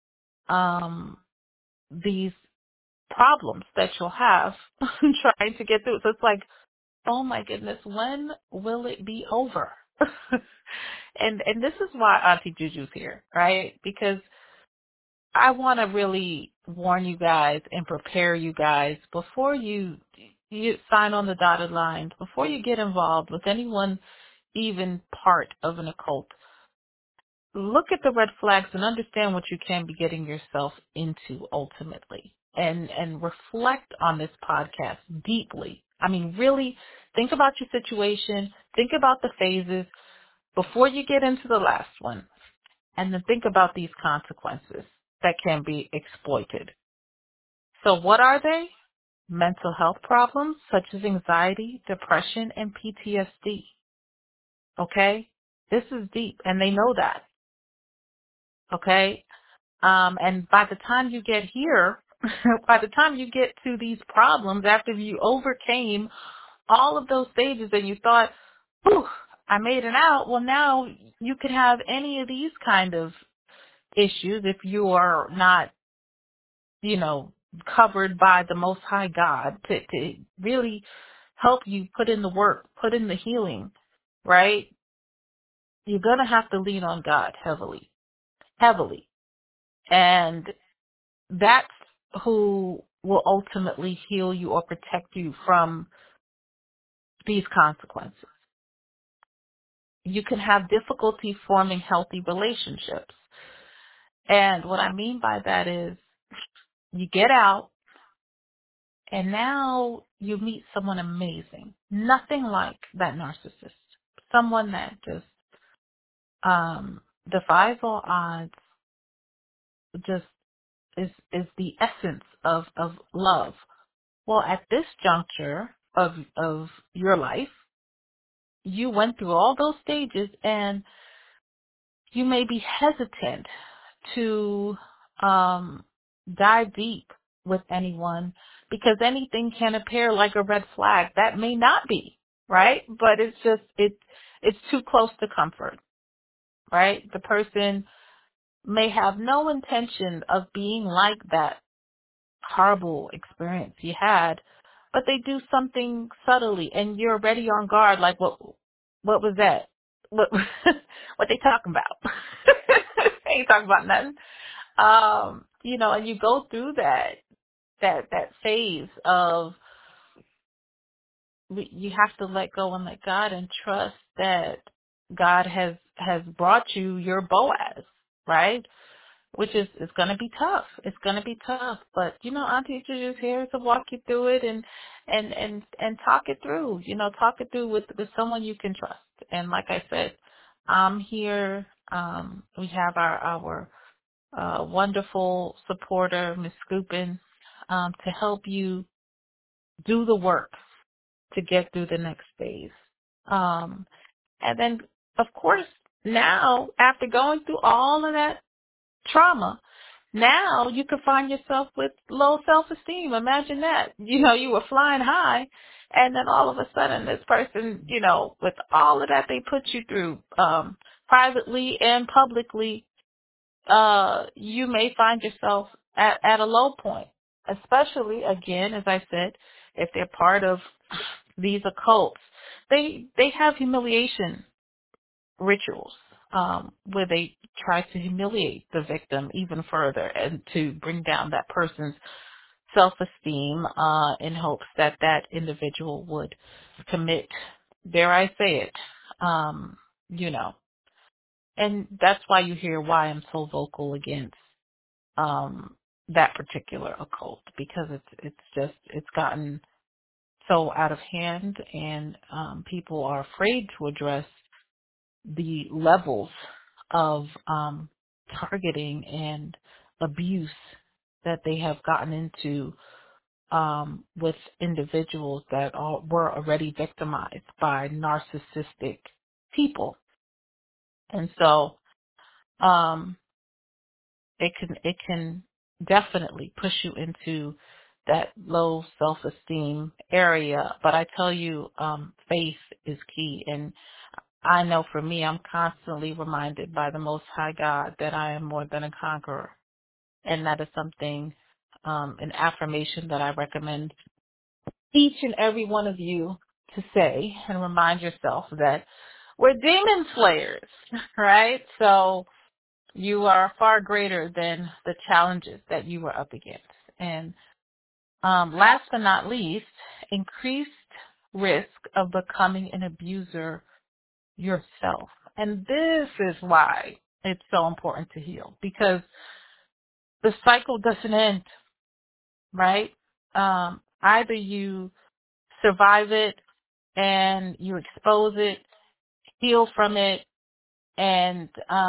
these problems that you'll have trying to get through. So it's like, oh my goodness, when will it be over? and this is why Auntie Juju's here, right? Because I want to really warn you guys and prepare you guys before you sign on the dotted line, before you get involved with anyone even part of an occult. Look at the red flags and understand what you can be getting yourself into ultimately. And reflect on this podcast deeply. I mean, really think about your situation, think about the phases before you get into the last one, and then think about these consequences that can be exploited. So what are they? Mental health problems such as anxiety, depression, and PTSD. Okay? This is deep, and they know that. Okay? And by the time you get here, by the time you get to these problems, after you overcame all of those stages and you thought, whew, I made it out, well, now you could have any of these kind of issues if you are not, covered by the Most High God to really help you put in the work, put in the healing, right? You're going to have to lean on God heavily, heavily. And that's who will ultimately heal you or protect you from these consequences. You can have difficulty forming healthy relationships. And what I mean by that is you get out and now you meet someone amazing. Nothing like that narcissist. Someone that just defies all odds, just is the essence of love. Well, at this juncture of your life, you went through all those stages and you may be hesitant to dive deep with anyone because anything can appear like a red flag. That may not be, right? But it's too close to comfort, right? The person may have no intention of being like that horrible experience you had, but they do something subtly and you're already on guard, like what was that? What what they talking about? They ain't talking about nothing. And you go through that phase of you have to let go and let God and trust that God has brought you your Boaz, right? Which is going to be tough. It's going to be tough, but Auntie Juju's here to walk you through it and talk it through. Talk it through with someone you can trust. And like I said, I'm here. We have our wonderful supporter, Miss Scoopin, to help you do the work to get through the next phase. And then, of course, now after going through all of that trauma, now you can find yourself with low self-esteem. Imagine that. You were flying high, and then all of a sudden this person, with all of that they put you through, privately and publicly, you may find yourself at a low point, especially, again, as I said, if they're part of these occults. They have humiliation rituals where they try to humiliate the victim even further and to bring down that person's self-esteem in hopes that that individual would commit, dare I say it, um, you know. And that's why you hear why I'm so vocal against um, that particular occult, because it's gotten so out of hand, and people are afraid to address the levels of targeting and abuse that they have gotten into with individuals that were already victimized by narcissistic people. And so um, it can definitely push you into that low self-esteem area. But I tell you, faith is key. And I know for me, I'm constantly reminded by the Most High God that I am more than a conqueror. And that is something, an affirmation that I recommend each and every one of you to say and remind yourself that we're demon slayers, right? So you are far greater than the challenges that you were up against. And last but not least, increased risk of becoming an abuser yourself. And this is why it's so important to heal, because the cycle doesn't end, right? Either you survive it and you expose it, heal from it, and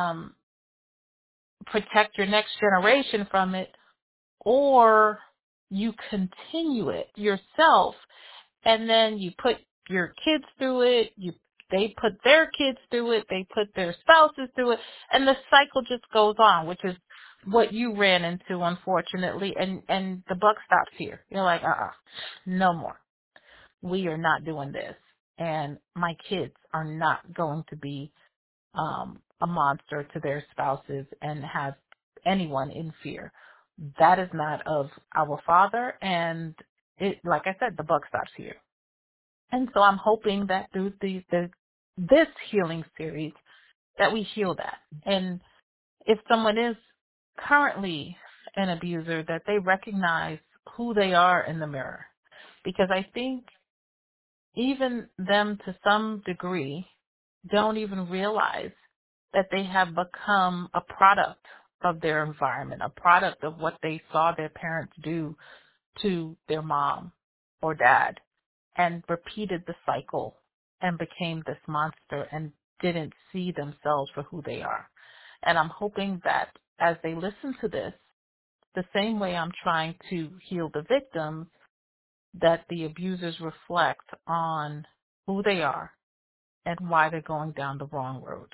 protect your next generation from it, or you continue it yourself, and then you put your kids through it, they put their kids through it, they put their spouses through it, and the cycle just goes on, which is what you ran into, unfortunately, and the buck stops here. You're like, no more. We are not doing this, and my kids are not going to be a monster to their spouses and have anyone in fear. That is not of our Father, and like I said, the buck stops here. And so I'm hoping that through this healing series that we heal that. And if someone is currently an abuser, that they recognize who they are in the mirror. Because I think even them, to some degree, don't even realize that they have become a product of their environment, a product of what they saw their parents do to their mom or dad, and repeated the cycle and became this monster and didn't see themselves for who they are. And I'm hoping that as they listen to this, the same way I'm trying to heal the victims, that the abusers reflect on who they are and why they're going down the wrong road.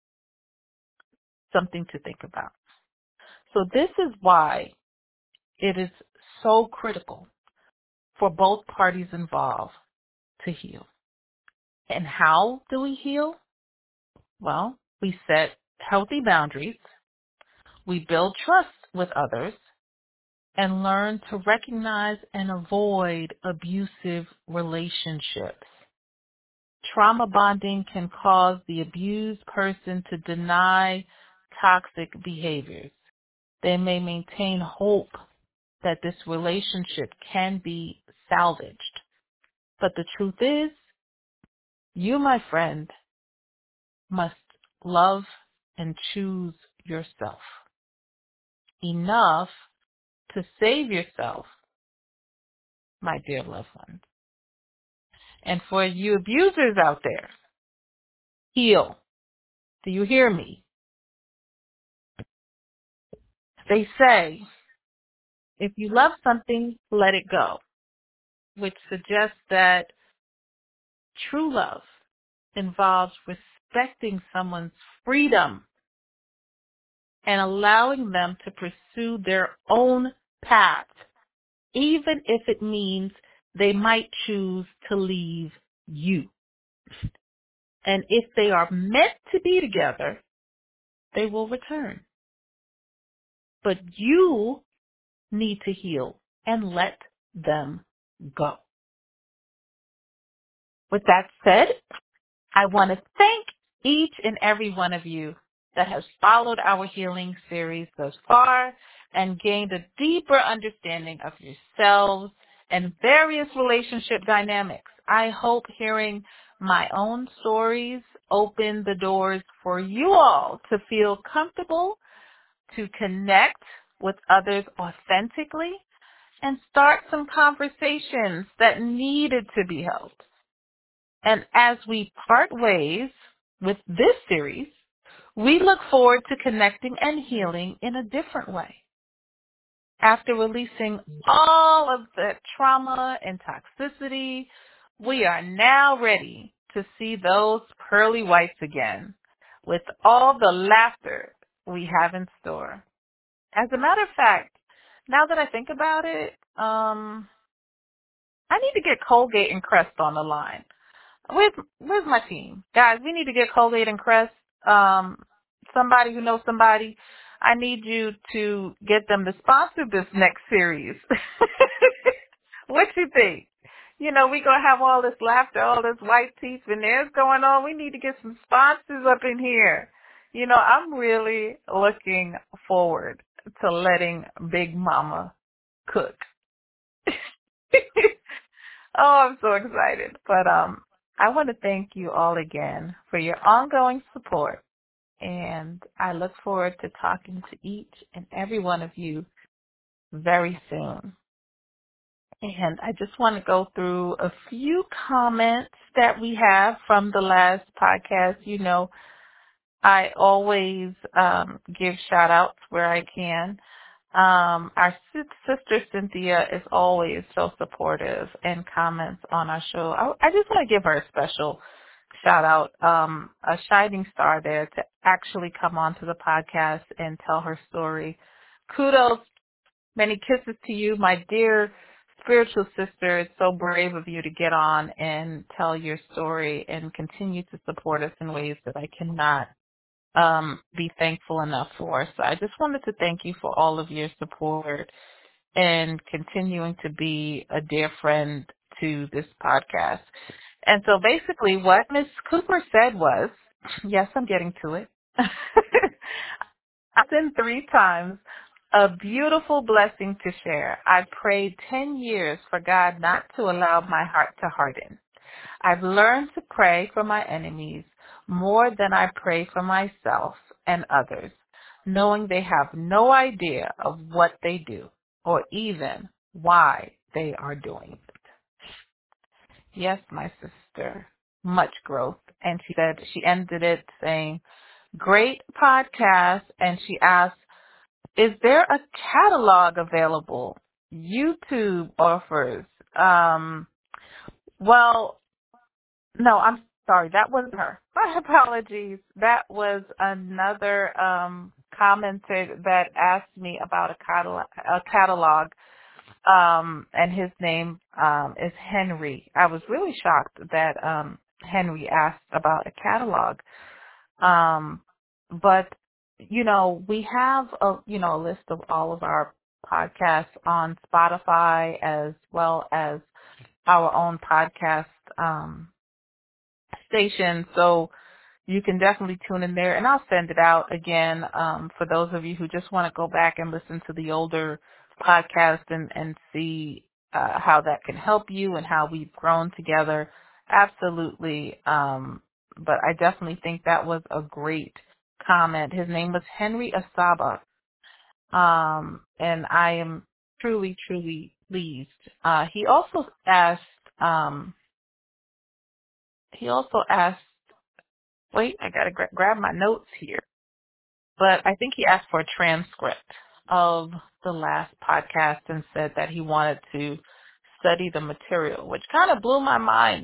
Something to think about. So this is why it is so critical for both parties involved to heal. And how do we heal? Well, we set healthy boundaries, we build trust with others, and learn to recognize and avoid abusive relationships. Trauma bonding can cause the abused person to deny toxic behaviors. They may maintain hope that this relationship can be salvaged. But the truth is, you, my friend, must love and choose yourself enough to save yourself, my dear loved ones. And for you abusers out there, heal. Do you hear me? They say, if you love something, let it go, which suggests that true love involves respecting someone's freedom and allowing them to pursue their own path, even if it means they might choose to leave you. And if they are meant to be together, they will return. But you need to heal and let them go. With that said, I want to thank each and every one of you that has followed our healing series thus far and gained a deeper understanding of yourselves and various relationship dynamics. I hope hearing my own stories open the doors for you all to feel comfortable, to connect with others authentically, and start some conversations that needed to be held. And as we part ways with this series, we look forward to connecting and healing in a different way. After releasing all of the trauma and toxicity, we are now ready to see those pearly whites again with all the laughter we have in store. As a matter of fact, now that I think about it, I need to get Colgate and Crest on the line. Where's my team? Guys, we need to get Colgate and Crest. Somebody who knows somebody. I need you to get them to sponsor this next series. What you think? You know, we gonna have all this laughter, all this white teeth veneers going on. We need to get some sponsors up in here. You know, I'm really looking forward to letting Big Mama cook. Oh, I'm so excited. But I want to thank you all again for your ongoing support. And I look forward to talking to each and every one of you very soon. And I just want to go through a few comments that we have from the last podcast. You know, I always give shout outs where I can. Our sister Cynthia is always so supportive and comments on our show. I just want to give her a special shout out, a shining star there to actually come onto the podcast and tell her story. Kudos, many kisses to you, my dear spiritual sister. It's so brave of you to get on and tell your story and continue to support us in ways that I cannot be thankful enough for. So I just wanted to thank you for all of your support and continuing to be a dear friend to this podcast. And so basically what Ms. Cooper said was, yes, I'm getting to it. I've been 3 times, a beautiful blessing to share. I prayed 10 years for God not to allow my heart to harden. I've learned to pray for my enemies more than I pray for myself and others, knowing they have no idea of what they do or even why they are doing it. Yes, my sister, much growth. And she said, she ended it saying, great podcast. And she asked, is there a catalog available? YouTube offers. Well, no, I'm sorry. That wasn't her. My apologies. That was another commenter that asked me about a catalog. And his name is Henry. I was really shocked that Henry asked about a catalog. But you know, we have a list of all of our podcasts on Spotify as well as our own podcast station. So you can definitely tune in there, and I'll send it out again for those of you who just want to go back and listen to the older podcast and see how that can help you and how we've grown together. Absolutely. But I definitely think that was a great comment. His name was Henry Asaba, and I am truly, truly pleased. He also asked. He also asked. Wait, I gotta grab my notes here. But I think he asked for a transcript of the last podcast and said that he wanted to study the material, which kind of blew my mind.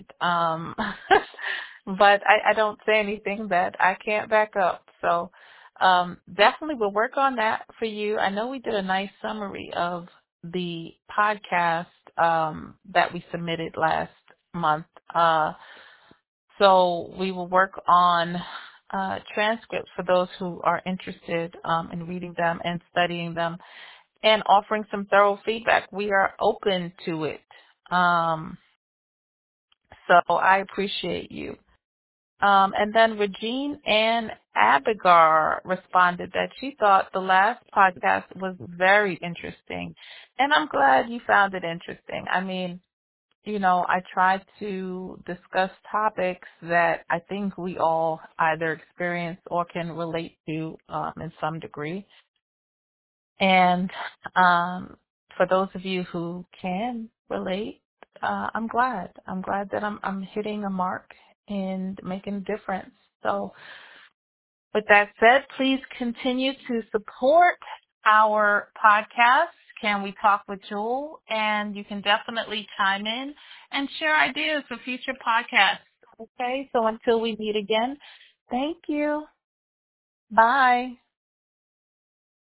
But I don't say anything that I can't back up. So definitely we'll work on that for you. I know we did a nice summary of the podcast that we submitted last month. So we will work on transcripts for those who are interested in reading them and studying them and offering some thorough feedback. We are open to it. So I appreciate you. And then Regine Ann Abigar responded that she thought the last podcast was very interesting. And I'm glad you found it interesting. I mean, I try to discuss topics that I think we all either experience or can relate to in some degree. And for those of you who can relate, I'm glad. I'm glad that I'm hitting a mark and making a difference. So with that said, please continue to support our podcast, Can We Talk with Jewel? And you can definitely chime in and share ideas for future podcasts. Okay, so until we meet again, thank you. Bye.